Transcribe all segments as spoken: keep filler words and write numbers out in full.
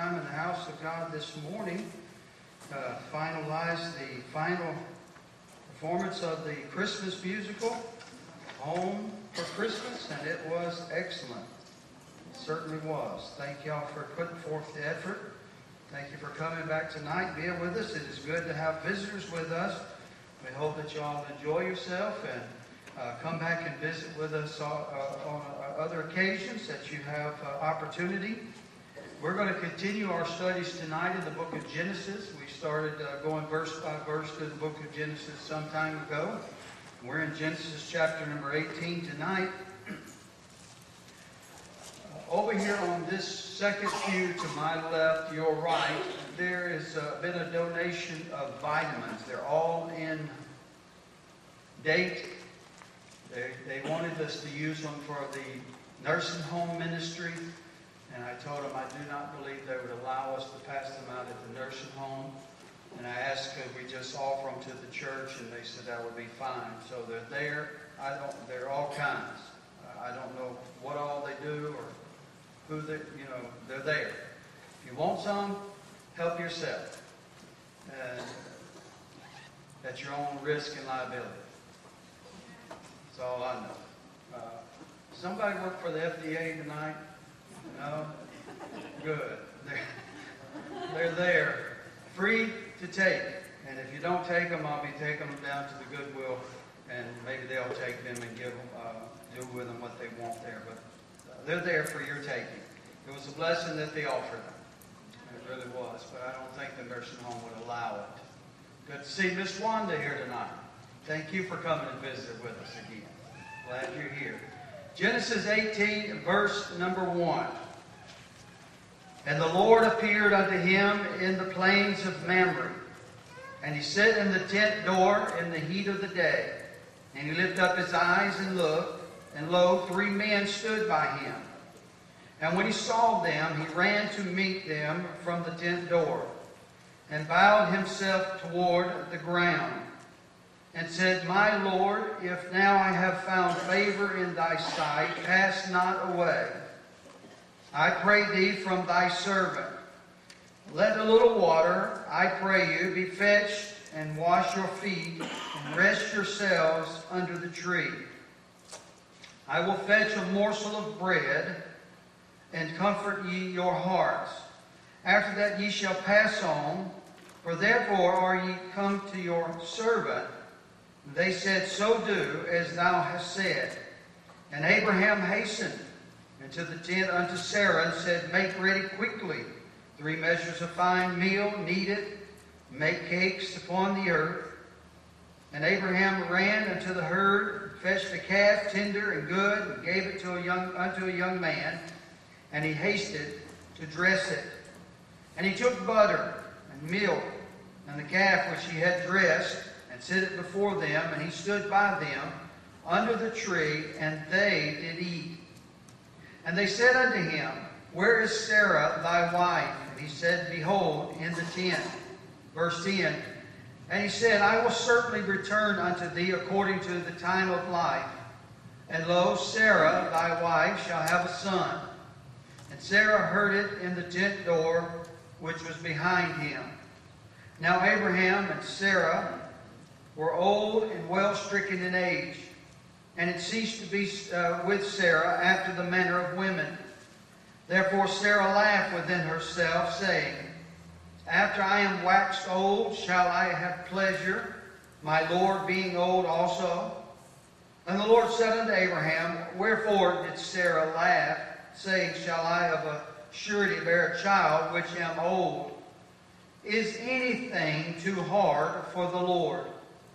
time in the house of God this morning. Uh, finalized the final performance of the Christmas musical, Home for Christmas, and it was excellent. It certainly was. Thank y'all for putting forth the effort. Thank you for coming back tonight, being with us. It is good to have visitors with us. We hope that y'all enjoy yourself and uh, come back and visit with us uh, uh, on uh, other occasions that you have uh, opportunity. We're going to continue our studies tonight in the book of Genesis. We started uh, going verse by verse through the book of Genesis some time ago. We're in Genesis chapter number eighteen tonight. Uh, over here on this second pew to my left, your right, there has uh, been a donation of vitamins. They're all in date. They, they wanted us to use them for the nursing home ministry. And I told them I do not believe they would allow us to pass them out at the nursing home. And I asked could we just offer them to the church, and they said that would be fine. So they're there. I don't. They're all kinds. Uh, I don't know what all they do or who they. You know, they're there. If you want some, help yourself. And at your own risk and liability. That's all I know. Uh, somebody work for the F D A tonight? No? Good. They're, they're there. Free to take. And if you don't take them, I'll be taking them down to the Goodwill, and maybe they'll take them and give them, uh, do with them what they want there. But uh, they're there for your taking. It was a blessing that they offered them. It really was. But I don't think the nursing home would allow it. Good to see Miss Wanda here tonight. Thank you for coming and visiting with us again. Glad you're here. Genesis eighteen, verse number one. And the Lord appeared unto him in the plains of Mamre. And he sat in the tent door in the heat of the day. And he lifted up his eyes and looked, and lo, three men stood by him. And when he saw them, he ran to meet them from the tent door, and bowed himself toward the ground, and said, My Lord, if now I have found favor in thy sight, pass not away. I pray thee from thy servant. Let a little water, I pray you, be fetched, and wash your feet, and rest yourselves under the tree. I will fetch a morsel of bread, and comfort ye your hearts. After that ye shall pass on, for therefore are ye come to your servant. They said, So do as thou hast said. And Abraham hastened into the tent unto Sarah, and said, Make ready quickly three measures of fine meal, knead it, make cakes upon the earth. And Abraham ran unto the herd, fetched a calf tender and good, and gave it to a young unto a young man, and he hasted to dress it. And he took butter and milk and the calf which he had dressed, and set it before them, and he stood by them under the tree, and they did eat. And they said unto him, Where is Sarah thy wife? And he said, Behold, in the tent. Verse ten. And he said, I will certainly return unto thee according to the time of life. And lo, Sarah thy wife shall have a son. And Sarah heard it in the tent door which was behind him. Now Abraham and Sarah were old and well stricken in age, and it ceased to be uh, with Sarah after the manner of women. Therefore Sarah laughed within herself, saying, After I am waxed old, shall I have pleasure, my Lord being old also? And the Lord said unto Abraham, Wherefore did Sarah laugh, saying, Shall I of a surety bear a child which am old? Is anything too hard for the Lord?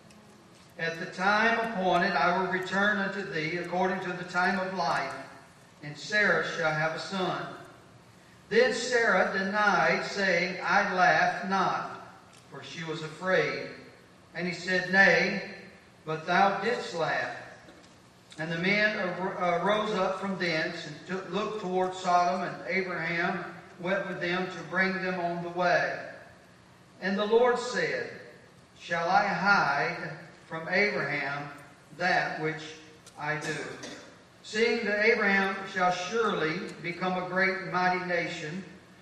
At the time appointed I will return unto thee according to the time of life, and Sarah shall have a son. Then Sarah denied, saying, I laughed not, for she was afraid. And he said, Nay, but thou didst laugh. And the men arose up from thence, and looked toward Sodom, and Abraham went with them to bring them on the way. And the Lord said, Shall I hide from Abraham that which I do? Seeing that Abraham shall surely become a great and mighty nation,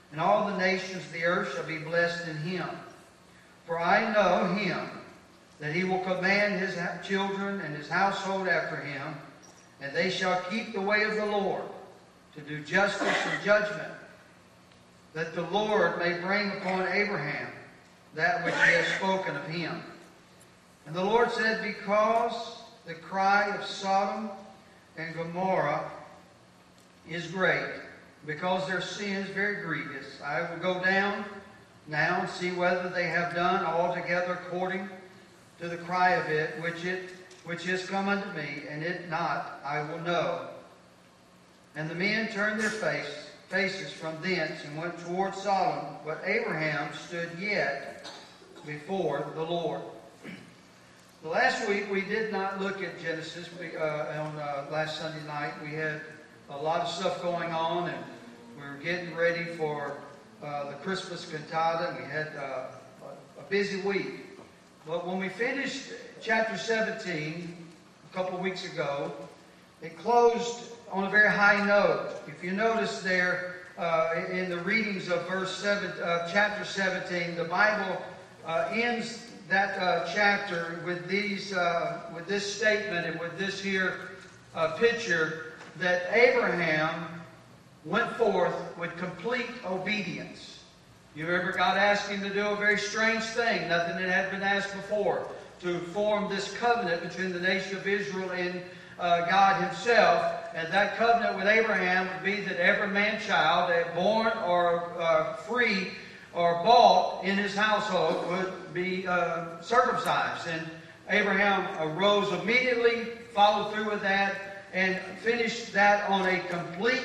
and all the nations of the earth shall be blessed in him. For I know him, that he will command his children and his household after him, and they shall keep the way of the Lord, to do justice and judgment, that the Lord may bring upon Abraham that which he has spoken of him. And the Lord said, because the cry of Sodom and Gomorrah is great, because their sin is very grievous, I will go down now and see whether they have done altogether according to the cry of it, which it which is come unto me, and it not, I will know. And the men turned their face, faces from thence and went toward Sodom, but Abraham stood yet before the Lord. The last week we did not look at Genesis. We, uh, on uh, last Sunday night we had a lot of stuff going on, and we were getting ready for uh, the Christmas cantata, and we had uh, a, a busy week. But when we finished chapter seventeen a couple of weeks ago, it closed on a very high note. If you notice there uh, in the readings of verse seven, uh, chapter seventeen, the Bible uh, ends that uh, chapter with these, uh, with this statement and with this here uh, picture that Abraham went forth with complete obedience. You remember God asked him to do a very strange thing, nothing that had been asked before, to form this covenant between the nation of Israel and uh, God himself. And that covenant with Abraham would be that every man-child, born or uh, free or bought in his household, would be uh, circumcised. And Abraham arose immediately, followed through with that, and finished that on a complete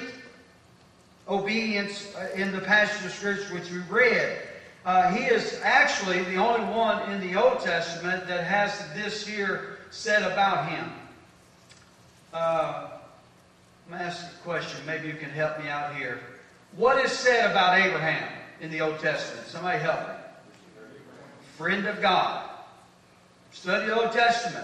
obedience in the passage of Scripture which we read. Uh, he is actually the only one in the Old Testament that has this here said about him. Uh, I'm going to ask a question. Maybe you can help me out here. What is said about Abraham in the Old Testament? Somebody help me. Friend of God. Study the Old Testament.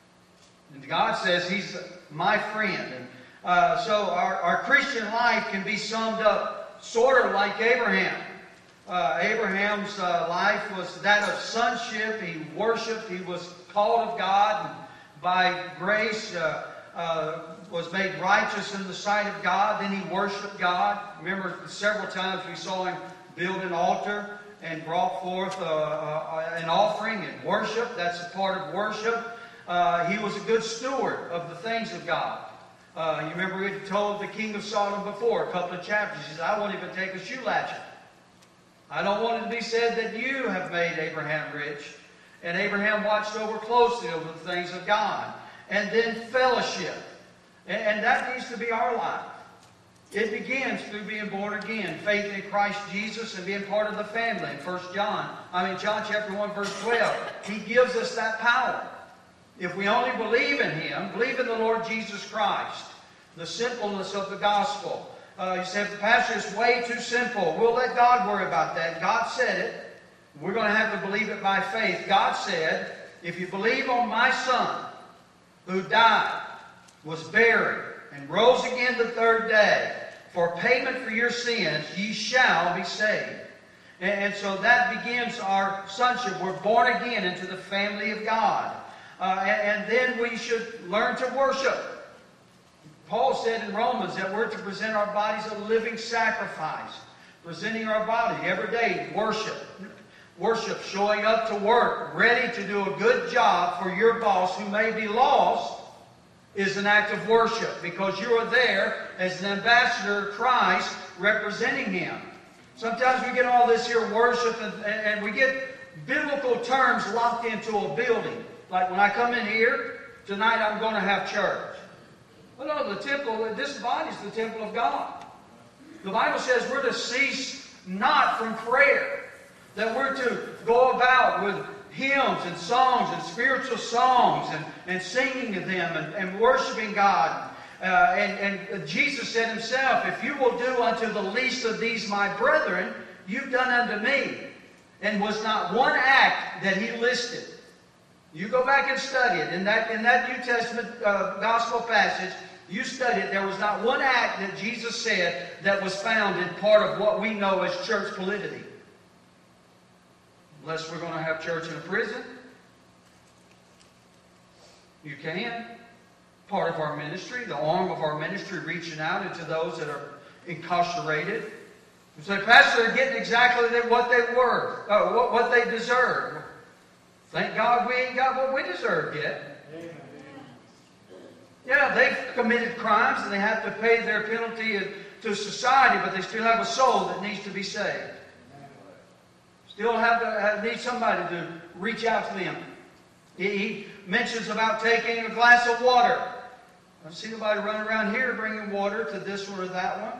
And God says he's my friend. And uh, so our, our Christian life can be summed up sort of like Abraham. Uh, Abraham's uh, life was that of sonship. He worshipped. He was called of God. And by grace uh, uh, was made righteous in the sight of God. Then he worshipped God. Remember, several times we saw him build an altar and brought forth uh, uh, an offering and worship. That's a part of worship. Uh, he was a good steward of the things of God. Uh, you remember we had told the king of Sodom before, a couple of chapters, he said, I won't even take a shoe latchet. I don't want it to be said that you have made Abraham rich. And Abraham watched over closely over the things of God. And then fellowship. And, and that needs to be our life. It begins through being born again, faith in Christ Jesus, and being part of the family. In First John, I mean John chapter one, verse twelve, he gives us that power. If we only believe in him, believe in the Lord Jesus Christ, the simpleness of the gospel. Uh, you say, the pastor is way too simple. We'll let God worry about that. God said it. We're going to have to believe it by faith. God said, if you believe on my Son, who died, was buried, and rose again the third day, for payment for your sins, ye shall be saved. And, and so that begins our sonship. We're born again into the family of God. Uh, and, and then we should learn to worship. Paul said in Romans that we're to present our bodies a living sacrifice. Presenting our body every day, worship. Worship, showing up to work, ready to do a good job for your boss who may be lost, is an act of worship, because you are there as an ambassador of Christ representing him. Sometimes we get all this here worship and, and we get biblical terms locked into a building. Like when I come in here, tonight I'm going to have church. Well, no, the temple, this body is the temple of God. The Bible says we're to cease not from prayer. That we're to go about with hymns and songs and spiritual songs and, and singing to them and, and worshiping God. Uh, and, and Jesus said himself, if you will do unto the least of these my brethren, you've done unto me. And was not one act that he listed. You go back and study it. In that, in that New Testament uh, gospel passage, You study it. There was not one act that Jesus said that was found in part of what we know as church polity. Unless we're going to have church in a prison. You can. Part of our ministry, the arm of our ministry, reaching out into those that are incarcerated. You say, Pastor, they're getting exactly what they were, uh, what, what they deserve. Thank God we ain't got what we deserve yet. Amen. Yeah, they've committed crimes and they have to pay their penalty to society, but they still have a soul that needs to be saved. Still have to have, need somebody to reach out to them. He, he mentions about taking a glass of water. I don't see nobody running around here bringing water to this one or that one.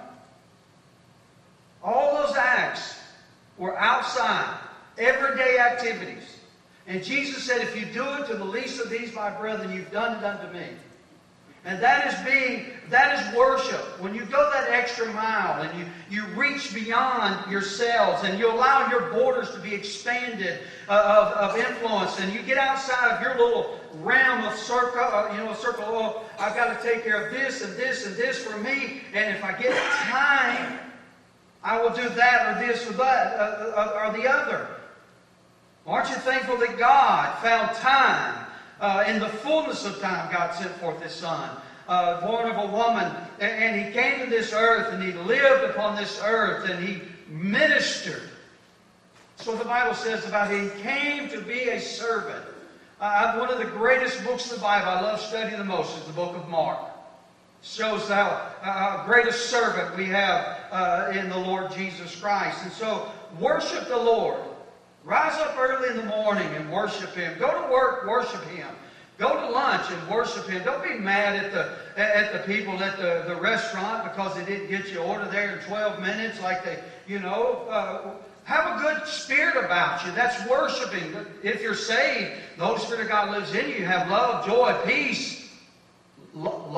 All those acts were outside, everyday activities. And Jesus said, if you do it to the least of these, my brethren, you've done it unto me. And that is being, that is worship. When you go that extra mile and you, you reach beyond yourselves and you allow your borders to be expanded uh, of, of influence, and you get outside of your little realm of circle, uh, you know, a circle, oh, I've got to take care of this and this and this for me, and if I get time, I will do that or this or that uh, or the other. Aren't you thankful that God found time? Uh, in the fullness of time, God sent forth His Son, uh, born of a woman. And, and He came to this earth, and He lived upon this earth, and He ministered. So the Bible says about Him, He came to be a servant. Uh, one of the greatest books of the Bible I love studying the most is the book of Mark. Shows how uh, greatest servant we have uh, in the Lord Jesus Christ. And so, worship the Lord. Rise up early in the morning and worship Him. Go to work, worship Him. Go to lunch and worship Him. Don't be mad at the at the people at the, the restaurant because they didn't get your order there in twelve minutes like they, you know. Uh, have a good spirit about you. That's worshiping. But if you're saved, the Holy Spirit of God lives in you. You have love, joy, peace, long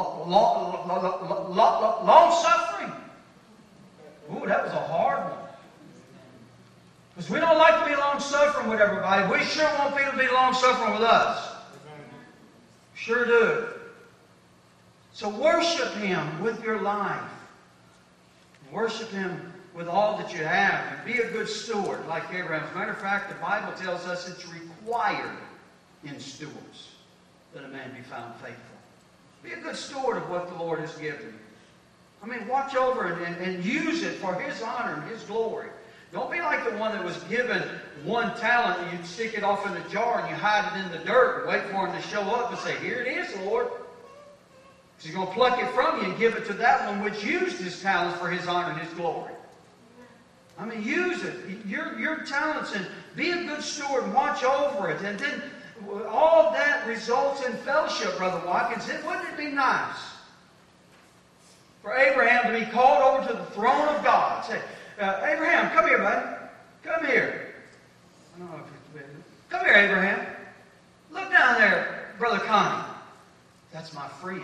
suffering. Ooh, that was a hard one. Because we don't like to be long-suffering with everybody. We sure want people to be long-suffering with us. Sure do. So worship Him with your life. Worship Him with all that you have. And be a good steward like Abraham. As a matter of fact, the Bible tells us it's required in stewards that a man be found faithful. Be a good steward of what the Lord has given you. I mean, watch over it and, and use it for His honor and His glory. Don't be like the one that was given one talent and you stick it off in a jar and you hide it in the dirt and wait for Him to show up and say, here it is, Lord. Because He's going to pluck it from you and give it to that one which used his talents for His honor and His glory. I mean, use it. Your, your talents, and be a good steward and watch over it. And then all that results in fellowship, Brother Watkins. Wouldn't it be nice for Abraham to be called over to the throne of God? Say, Uh, Abraham, come here, buddy. Come here. I don't know if it's Come here, Abraham. Look down there, Brother Connie. That's my friend.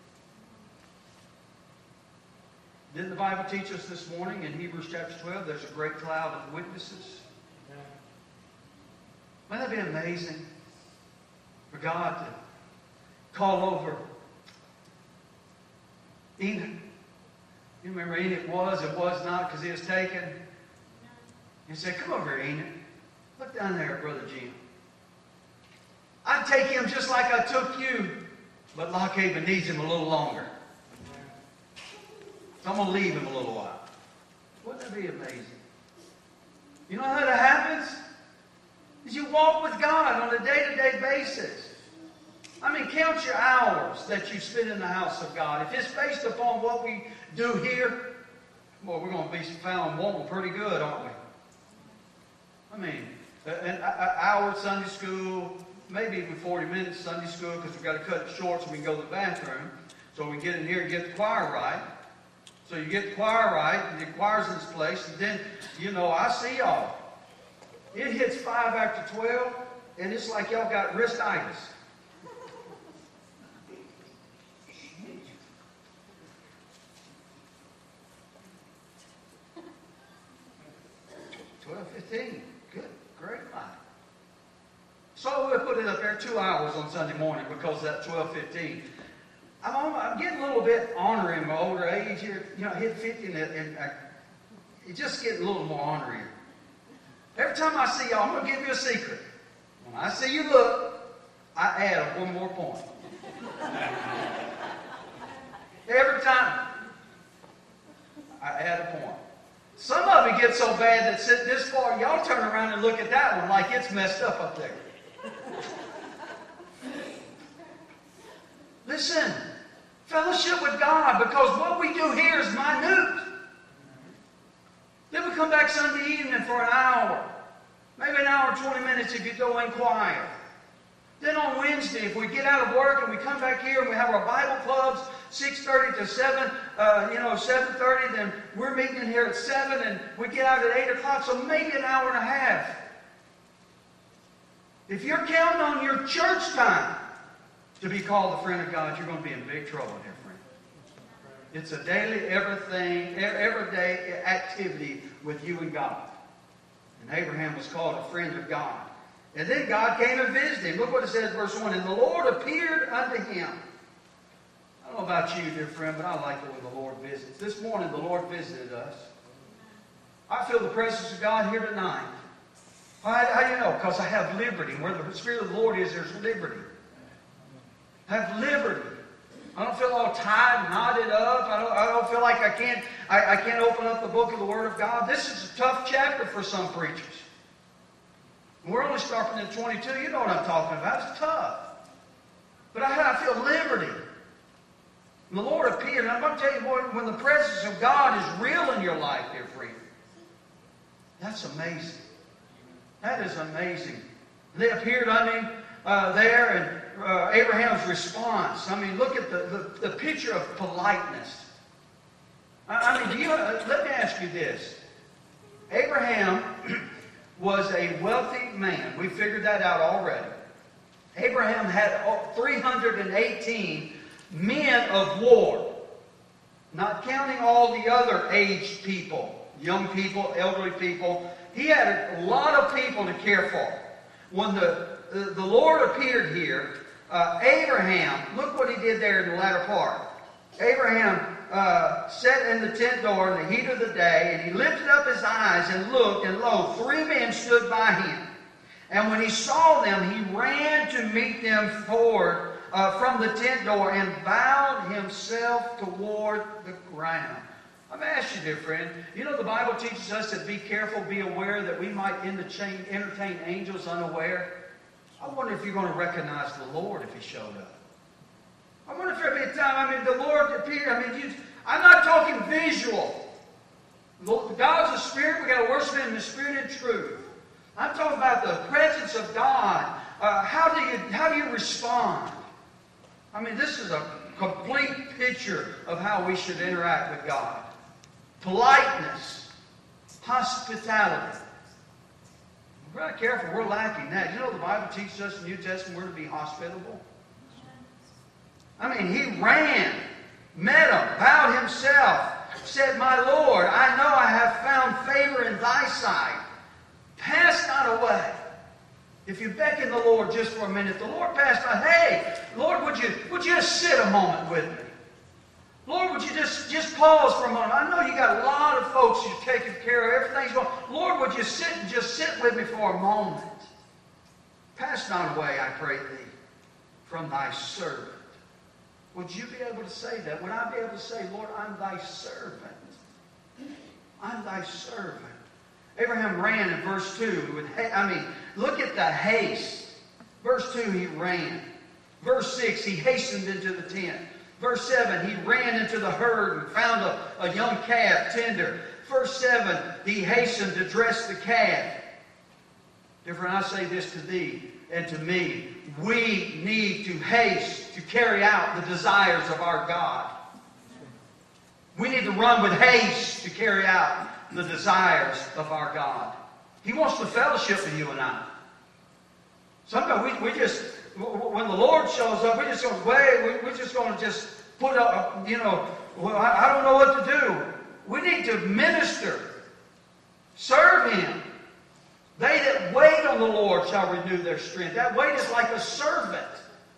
Didn't the Bible teach us this morning in Hebrews chapter twelve, there's a great cloud of witnesses? Wouldn't that be amazing for God to call over Enoch? You remember Enoch was, it was not, because he was taken. He said, come over here, Enoch. Look down there at Brother Jim. I'd take him just like I took you, but Lockhaven needs him a little longer. So I'm going to leave him a little while. Wouldn't that be amazing? You know how that happens? Is you walk with God on a day-to-day basis. I mean, count your hours that you spend in the house of God. If it's based upon what we do here, well, we're going to be found wanting pretty good, aren't we? I mean, an hour at Sunday school, maybe even forty minutes Sunday school, because we've got to cut it short so we can go to the bathroom. So we can get in here and get the choir right. So you get the choir right, and the choir's in its place, and then, you know, I see y'all. It hits five after twelve, and it's like y'all got wristitis. twelve fifteen. Good. Great line. So we'll put it up there two hours on Sunday morning because that twelve fifteen. I'm, I'm getting a little bit ornery in my older age here. You know, I hit fifty and, and I, it's just getting a little more ornery. Every time I see y'all, I'm going to give you a secret. When I see you look, I add one more point. Every time, I add a point. Some of it gets so bad that sit this far, y'all turn around and look at that one like it's messed up up there. Listen, fellowship with God, because what we do here is minute. Then we come back Sunday evening for an hour. Maybe an hour and twenty minutes if you go in quiet. Then on Wednesday, if we get out of work and we come back here and we have our Bible clubs, six thirty to seven, uh, you know, seven thirty, then we're meeting in here at seven and we get out at eight o'clock, so maybe an hour and a half. If you're counting on your church time to be called a friend of God, you're going to be in big trouble here, friend. It's a daily, everything, everyday activity with you and God. And Abraham was called a friend of God. And then God came and visited him. Look what it says, verse one. And the Lord appeared unto him. I don't know about you, dear friend, but I like it when the Lord visits. This morning, the Lord visited us. I feel the presence of God here tonight. How, how do you know? Because I have liberty. Where the Spirit of the Lord is, there's liberty. I have liberty. I don't feel all tied, knotted up. I don't, I don't feel like I can't, I, I can't open up the book of the Word of God. This is a tough chapter for some preachers. We're only starting at twenty-two. You know what I'm talking about. It's tough. But I, I feel liberty. And the Lord appeared. And I'm going to tell you, boy, when the presence of God is real in your life, dear friend, that's amazing. That is amazing. They appeared unto him uh, there, and uh, Abraham's response. I mean, look at the, the, the picture of politeness. I, I mean, do you, uh, let me ask you this. Abraham was a wealthy man. We figured that out already. Abraham had three hundred eighteen men of war, not counting all the other aged people, young people, elderly people. He had a lot of people to care for. When the, the, the Lord appeared here, uh, Abraham, look what he did there in the latter part. Abraham uh, sat in the tent door in the heat of the day, and he lifted up his eyes and looked, and lo, three men stood by him. And when he saw them, he ran to meet them forward uh, from the tent door and bowed himself toward the ground. I'm going to ask you, dear friend, you know the Bible teaches us to be careful, be aware that we might entertain angels unaware. I wonder if you're going to recognize the Lord if he showed up. I wonder if there'd be a time, I mean, the Lord appeared, I mean, you, I'm not talking visual. God's a spirit, we've got to worship him in the spirit and truth. I'm talking about the presence of God. Uh, how do you, how do you respond? I mean, this is a complete picture of how we should interact with God. Politeness, hospitality. We're not careful, we're lacking that. You know the Bible teaches us in the New Testament we're to be hospitable. I mean, he ran, met him, bowed himself, said, My Lord, I know I have found favor in thy sight. Pass not away. If you beckon the Lord just for a minute, the Lord passed by. Hey, Lord, would you, would you just sit a moment with me? Lord, would you just, just pause for a moment? I know you got a lot of folks you're taking care of. Everything's going. Lord, would you sit and just sit with me for a moment? Pass not away, I pray thee, from thy servant. Would you be able to say that? Would I be able to say, Lord, I'm thy servant. I'm thy servant. Abraham ran in verse two. With, I mean, look at the haste. Verse two, he ran. Verse six, he hastened into the tent. Verse seven, he ran into the herd and found a, a young calf tender. Verse seven, he hastened to dress the calf. Dear friend, I say this to thee and to me. We need to haste to carry out the desires of our God. We need to run with haste to carry out the desires of our God. He wants to fellowship with you and I. Sometimes we, we just, when the Lord shows up, we're just going to wait. We're just going to just put up, you know, well, I don't know what to do. We need to minister. Serve him. They that wait on the Lord shall renew their strength. That wait is like a servant.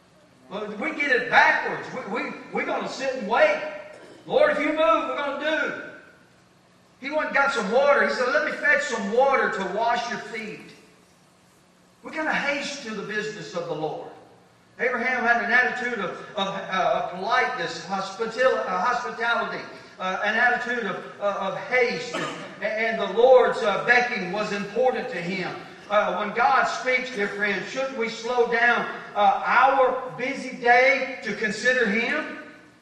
Well, we get it backwards. We, we, we're going to sit and wait. Lord, if you move, we're going to do. He went and got some water. He said, let me fetch some water to wash your feet. We're going to haste to the business of the Lord. Abraham had an attitude of, of uh, politeness, hospital, uh, hospitality, uh, an attitude of, uh, of haste. And, and the Lord's uh, beckoning was important to him. Uh, when God speaks, dear friends, shouldn't we slow down uh, our busy day to consider Him?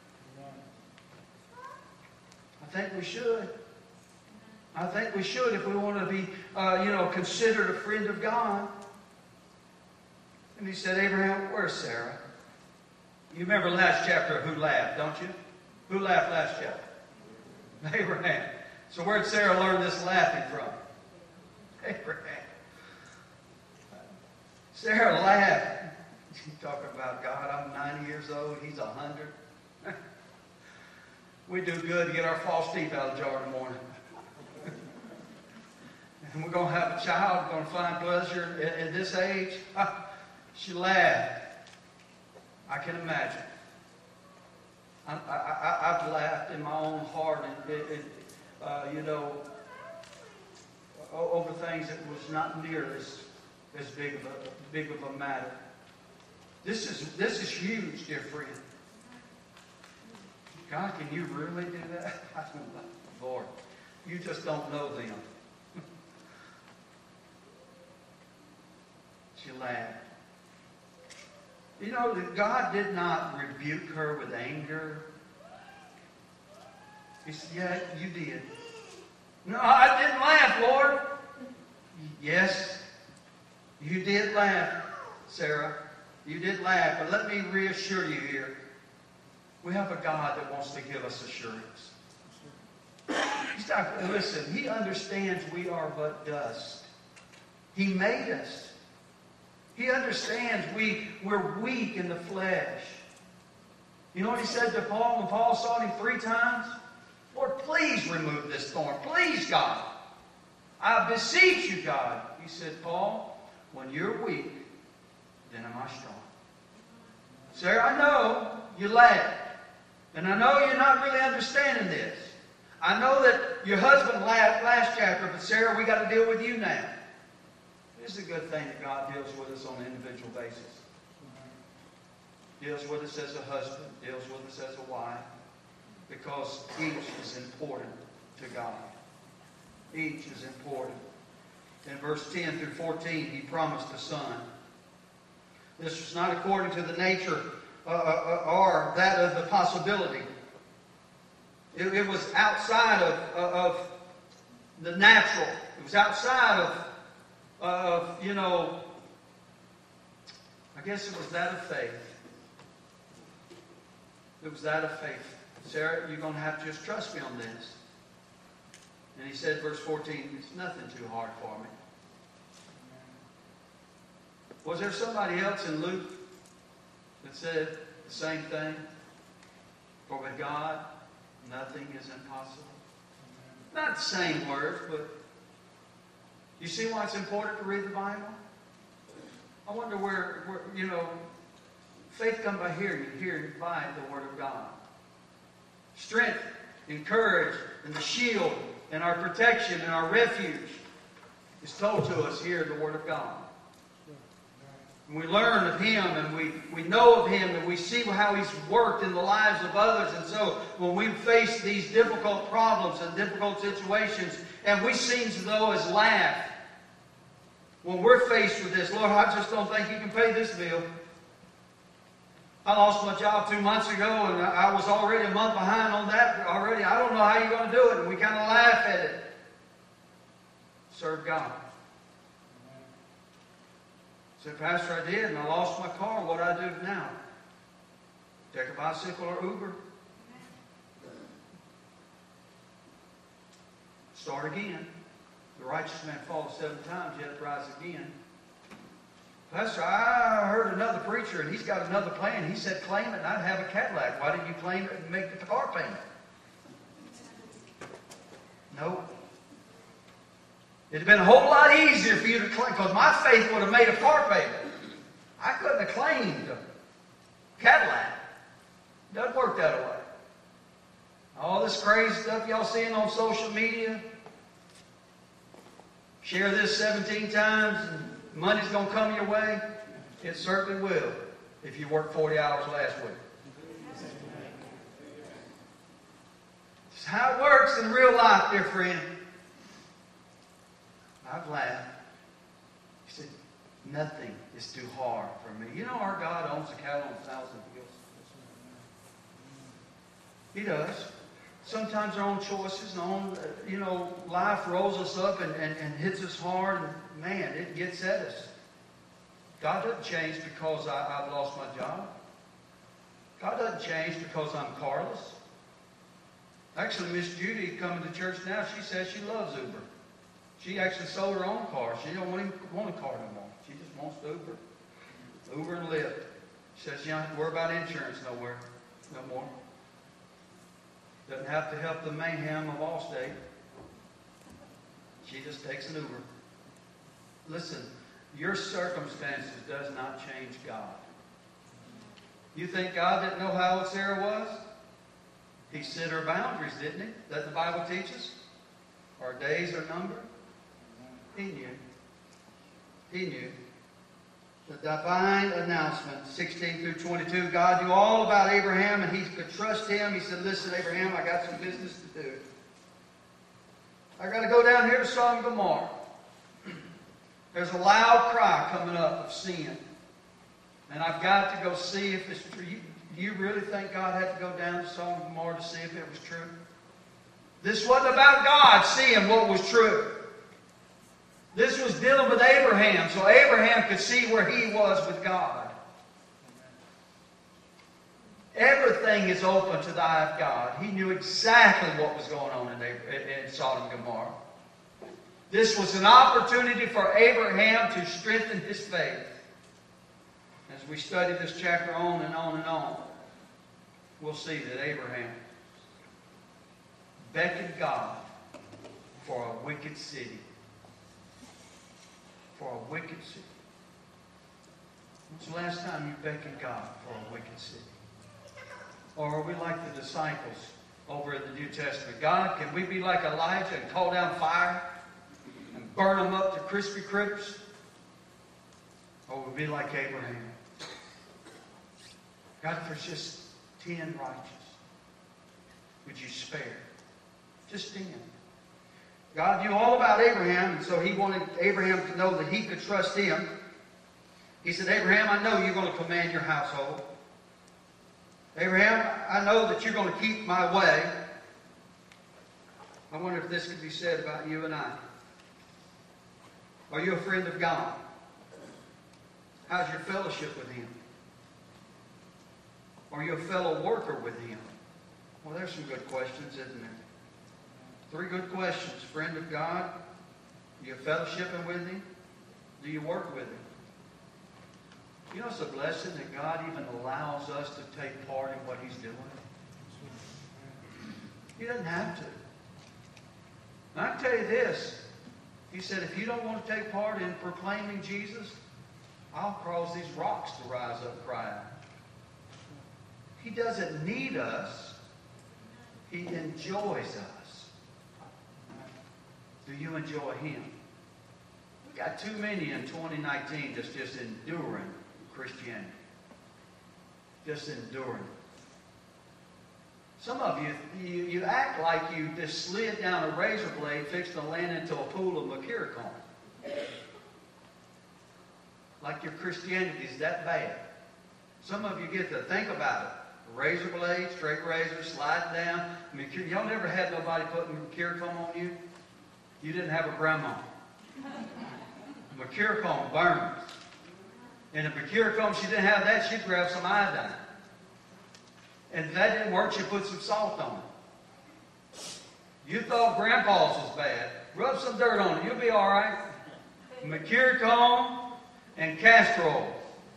I think we should. I think we should if we want to be, uh, you know, considered a friend of God. And he said, Abraham, where's Sarah? You remember last chapter who laughed, don't you? Who laughed last chapter? Abraham. So where did Sarah learn this laughing from? Abraham. Sarah laughed. She's talking about God. I'm ninety years old. He's one hundred. We do good to get our false teeth out of the jar in the morning. And we're going to have a child. We're going to find pleasure at, at this age. She laughed. I can imagine. I, I, I, I've laughed in my own heart, and it, it, uh, you know, over things that was not near as as big of a big of a matter. This is this is huge, dear friend. God, can you really do that? I don't know. Lord, you just don't know them. She laughed. You know that God did not rebuke her with anger. He said, yeah, you did. No, I didn't laugh, Lord. Yes, you did laugh, Sarah. You did laugh. But let me reassure you here. We have a God that wants to give us assurance. He's not, listen, He understands we are but dust. He made us. He understands we, we're weak in the flesh. You know what He said to Paul when Paul sought Him three times? Lord, please remove this thorn. Please, God. I beseech you, God. He said, Paul, when you're weak, then am I strong. Sarah, I know you laughed. And I know you're not really understanding this. I know that your husband laughed last chapter, but Sarah, we got to deal with you now. It's a good thing that God deals with us on an individual basis. Deals with us as a husband, deals with us as a wife, because each is important to God. Each is important. In verse ten through fourteen, He promised a son. This was not according to the nature uh, uh, or that of the possibility. It, it was outside of, uh, of the natural. It was outside of Of, you know, I guess it was that of faith. It was that of faith. Sarah, you're going to have to just trust me on this. And He said, verse fourteen, it's nothing too hard for me. Was there somebody else in Luke that said the same thing? For with God, nothing is impossible. Not the same words, but you see why it's important to read the Bible? I wonder where, where you know, faith comes by hearing, and hearing by the Word of God. Strength and courage and the shield and our protection and our refuge is told to us here in the Word of God. And we learn of Him, and we, we know of Him, and we see how He's worked in the lives of others. And so when we face these difficult problems and difficult situations, and we seem as though as laugh, when we're faced with this, Lord, I just don't think you can pay this bill. I lost my job two months ago, and I was already a month behind on that already. I don't know how you're going to do it. And we kind of laugh at it. Serve God. Say, Pastor, I did, and I lost my car. What do I do now? Take a bicycle or Uber? Start again. The righteous man falls seven times, yet rise again. Pastor, I heard another preacher, and he's got another plan. He said, claim it, and I'd have a Cadillac. Why didn't you claim it and make the car payment? Nope. It'd have been a whole lot easier for you to claim, because my faith would have made a car payment. I couldn't have claimed Cadillac. Doesn't work that way. All this crazy stuff y'all seeing on social media. Share this seventeen times and money's going to come your way. It certainly will if you work forty hours last week. It's how it works in real life, dear friend. I've laughed. He said, nothing is too hard for me. You know our God owns the cattle on a thousand hills. He does. Sometimes our own choices, our own, you know, life rolls us up and, and, and hits us hard. And man, it gets at us. God doesn't change because I, I've lost my job. God doesn't change because I'm carless. Actually, Miss Judy coming to church now, she says she loves Uber. She actually sold her own car. She don't want, even want a car no more. She just wants Uber. Uber and Lyft. She says you don't have to worry about insurance nowhere, no more. Doesn't have to help the mayhem of Allstate. She just takes an Uber. Listen, your circumstances does not change God. You think God didn't know how old Sarah was? He set her boundaries, didn't he? That the Bible teaches? Our days are numbered. He knew. He knew. The divine announcement, sixteen through twenty-two, God knew all about Abraham and he could trust him. He said, listen, Abraham, I got some business to do. I got to go down here to Sodom and Gomorrah. There's a loud cry coming up of sin. And I've got to go see if it's true. You, you really think God had to go down to Sodom and Gomorrah to see if it was true? This wasn't about God seeing what was true. This was dealing with Abraham, so Abraham could see where he was with God. Everything is open to the eye of God. He knew exactly what was going on in, in Sodom and Gomorrah. This was an opportunity for Abraham to strengthen his faith. As we study this chapter on and on and on, we'll see that Abraham beckoned God for a wicked city. For a wicked city. When's the last time you beckoned God for a wicked city? Or are we like the disciples over in the New Testament? God, can we be like Elijah and call down fire and burn them up to crispy crisps? Or will we be like Abraham? God, if there's just ten righteous, would you spare? Just ten. God knew all about Abraham, and so he wanted Abraham to know that he could trust him. He said, Abraham, I know you're going to command your household. Abraham, I know that you're going to keep my way. I wonder if this could be said about you and I. Are you a friend of God? How's your fellowship with him? Are you a fellow worker with him? Well, there's some good questions, isn't there? Three good questions. Friend of God? Are you fellowshipping with him? Do you work with him? You know it's a blessing that God even allows us to take part in what he's doing. He doesn't have to. And I can tell you this. He said, if you don't want to take part in proclaiming Jesus, I'll cause these rocks to rise up and cry out. He doesn't need us. He enjoys us. Do you enjoy him? We've got too many in twenty nineteen that's just enduring Christianity. Just enduring. Some of you, you, you act like you just slid down a razor blade fixed to land into a pool of mercurochrome. Like your Christianity is that bad. Some of you get to think about it. Razor blade, straight razor, sliding down. Mercur- Y'all never had nobody putting mercurochrome on you? You didn't have a grandma. Mercurochrome burns. And if mercurochrome, she didn't have that, she'd grab some iodine. And if that didn't work, she put some salt on it. You thought grandpa's was bad. Rub some dirt on it. You'll be all right. Mercurochrome and castor oil.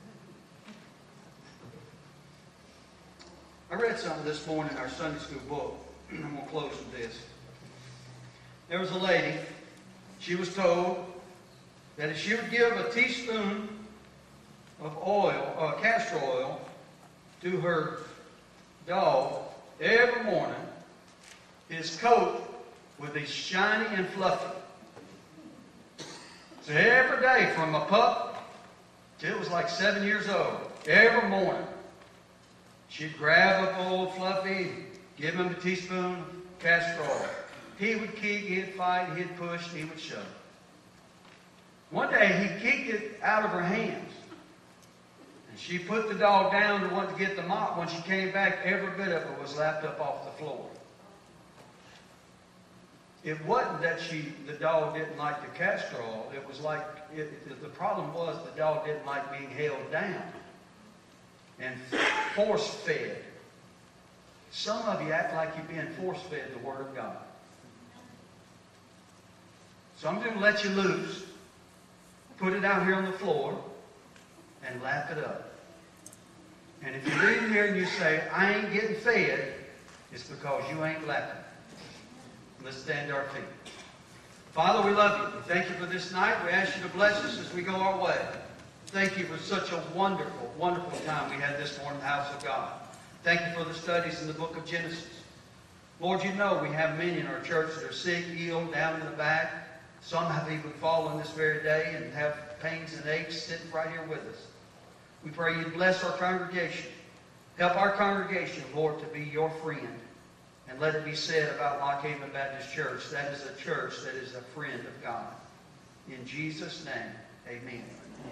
I read something this morning in our Sunday school book. I'm going to close with this. There was a lady. She was told that if she would give a teaspoon of oil, uh, castor oil, to her dog every morning, his coat would be shiny and fluffy. So every day from a pup till it was like seven years old, every morning, she'd grab up old Fluffy, give him a teaspoon of castor oil. He would kick, he'd fight, he'd push, he would shove. One day he kicked it out of her hands. And she put the dog down and went to get the mop. When she came back, every bit of it was lapped up off the floor. It wasn't that she, the dog didn't like the castor oil. It was like, it, the problem was the dog didn't like being held down and force-fed. Some of you act like you're being force-fed the Word of God. So I'm going to let you loose. Put it out here on the floor and lap it up. And if you leave here and you say, I ain't getting fed, it's because you ain't lapping. Let's stand to our feet. Father, we love you. We thank you for this night. We ask you to bless us as we go our way. Thank you for such a wonderful, wonderful time we had this morning in the house of God. Thank you for the studies in the book of Genesis. Lord, you know we have many in our church that are sick, ill, down in the back. Some have even fallen this very day and have pains and aches sitting right here with us. We pray you bless our congregation. Help our congregation, Lord, to be your friend. And let it be said about Lock Haven Baptist Church, that is a church that is a friend of God. In Jesus' name, amen.